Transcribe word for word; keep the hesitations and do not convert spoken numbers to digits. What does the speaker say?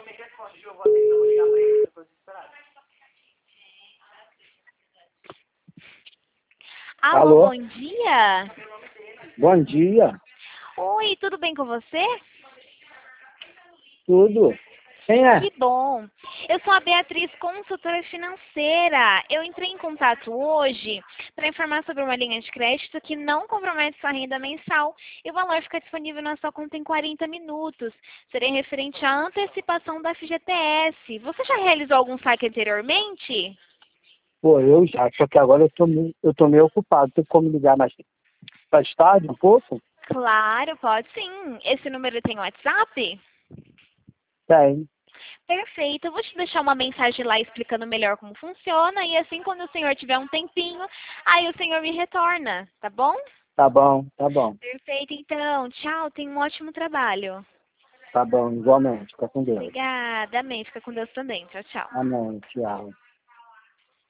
Alô, Alô? bom dia. Bom dia. Oi, tudo bem com você? Tudo? Quem é? Que bom. Eu sou a Beatriz, consultora financeira. Eu entrei em contato hoje para informar sobre uma linha de crédito que não compromete sua renda mensal e o valor fica disponível na sua conta em quarenta minutos. Seria referente à antecipação da F G T S. Você já realizou algum saque anteriormente? Pô, eu já, só que agora eu tô, meio- eu tô meio ocupado. Tem como ligar mais, mais tarde um pouco? Claro, pode sim. Esse número tem WhatsApp? Tem. Perfeito. Eu vou te deixar uma mensagem lá explicando melhor como funciona e assim quando o senhor tiver um tempinho, aí o senhor me retorna, tá bom? Tá bom, tá bom. Perfeito, então. Tchau, tenha um ótimo trabalho. Tá bom, igualmente. Fica com Deus. Obrigada, amém. Fica com Deus também. Tchau, tchau. Amém. Tchau.